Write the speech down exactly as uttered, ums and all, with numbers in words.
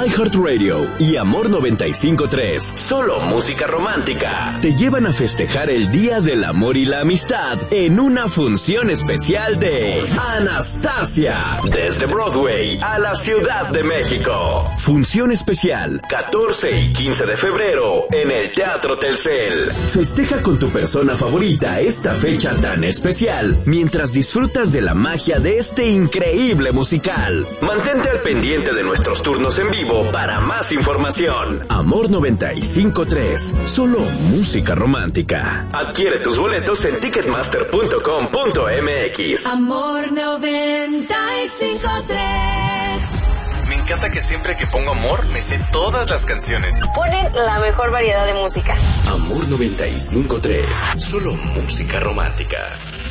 iHeartRadio y Amor noventa y cinco punto tres, solo música romántica, te llevan a festejar el Día del Amor y la Amistad en una función especial de Anastasia, desde Broadway a la Ciudad de México. Función especial, catorce y quince de febrero en el Teatro Telcel. Festeja con tu persona favorita esta fecha tan especial mientras disfrutas de la magia de este increíble musical. Mantente al pendiente de nuestros turnos en vivo para más información. Amor noventa y cinco punto tres, solo música romántica. Adquiere tus boletos en ticketmaster punto com punto m x. Amor noventa y cinco punto tres. Me encanta que siempre que pongo Amor me sé todas las canciones. Ponen la mejor variedad de música. Amor noventa y cinco punto tres, solo música romántica.